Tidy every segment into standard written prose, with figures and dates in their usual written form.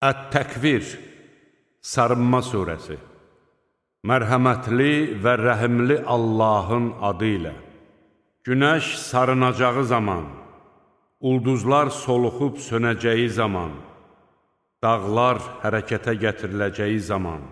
Ət-Təkvir, Sarınma surəsi. Mərhəmətli və rəhimli Allahın adı ilə. Günəş sarınacağı zaman, ulduzlar soluxub sönəcəyi zaman, dağlar hərəkətə gətiriləcəyi zaman,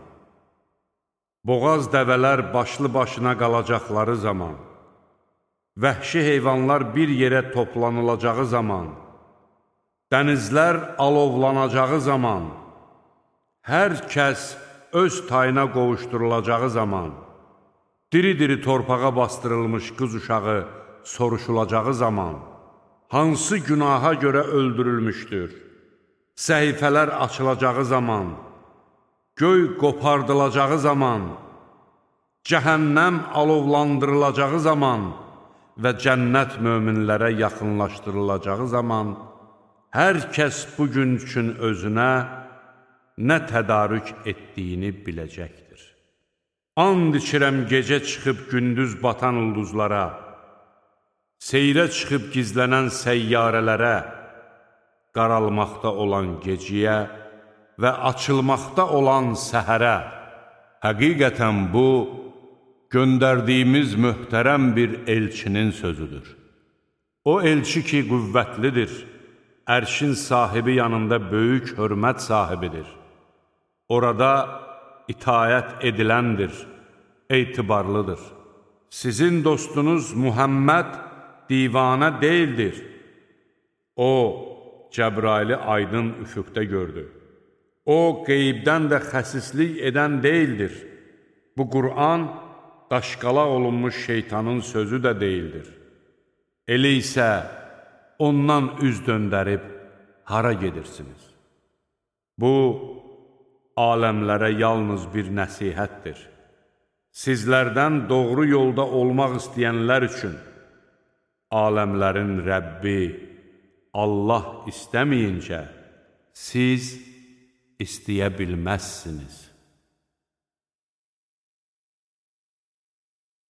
boğaz dəvələr başlı başına qalacaqları zaman, vəhşi heyvanlar bir yerə toplanılacağı zaman, dənizlər alovlanacağı zaman, hər kəs öz tayına qovuşdurulacağı zaman, diri-diri torpağa bastırılmış qız uşağı soruşulacağı zaman, hansı günaha görə öldürülmüşdür, səhifələr açılacağı zaman, göy qopardılacağı zaman, cəhənnəm alovlandırılacağı zaman və cənnət möminlərə yaxınlaşdırılacağı zaman, hər kəs bugün üçün özünə nə tədarük etdiyini biləcəkdir. And içirəm gecə çıxıb gündüz batan ulduzlara, seyrə çıxıb gizlənən səyyarələrə, qaralmaqda olan geciyə və açılmaqda olan səhərə. Həqiqətən bu, göndərdiyimiz möhtərəm bir elçinin sözüdür. O elçi ki, qüvvətlidir, ərşin sahibi yanında böyük hörmət sahibidir. Orada itayət ediləndir, etibarlıdır. Sizin dostunuz Muhammed divanə deyildir. O, Cəbraili aydın üfüqdə gördü. O, qeybdən də xəsislik edən deyildir. Bu Qur'an, daşqalaq olunmuş şeytanın sözü də deyildir. Elə isə ondan üz döndərib hara gedirsiniz? Bu, aləmlərə yalnız bir nəsihətdir. Sizlərdən doğru yolda olmaq istəyənlər üçün, aləmlərin Rəbbi Allah istəməyincə, siz istəyə bilməzsiniz.